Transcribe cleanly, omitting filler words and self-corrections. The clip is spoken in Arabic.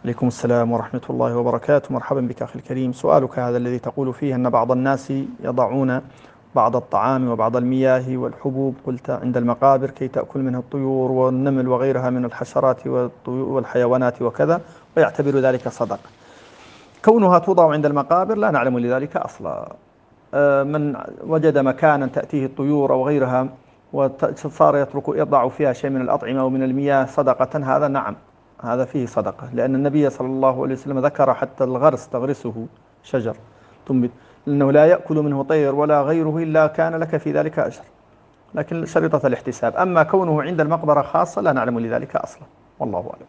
عليكم السلام ورحمة الله وبركاته. مرحبا بك أخي الكريم. سؤالك هذا الذي تقول فيه أن بعض الناس يضعون بعض الطعام وبعض المياه والحبوب قلت عند المقابر كي تأكل منها الطيور والنمل وغيرها من الحشرات والحيوانات وكذا، ويعتبر ذلك صدقة. كونها توضع عند المقابر لا نعلم لذلك أصلا. من وجد مكانا تأتيه الطيور أو غيرها وصار يضع فيها شيء من الأطعمة أو من المياه صدقة، هذا نعم، هذا فيه صدقة، لأن النبي صلى الله عليه وسلم ذكر حتى الغرس تغرسه شجر تنبت، لأنه لا يأكل منه طير ولا غيره إلا كان لك في ذلك أجر، لكن شريطة الاحتساب. أما كونه عند المقبرة خاصة لا نعلم لذلك أصلا، والله أعلم.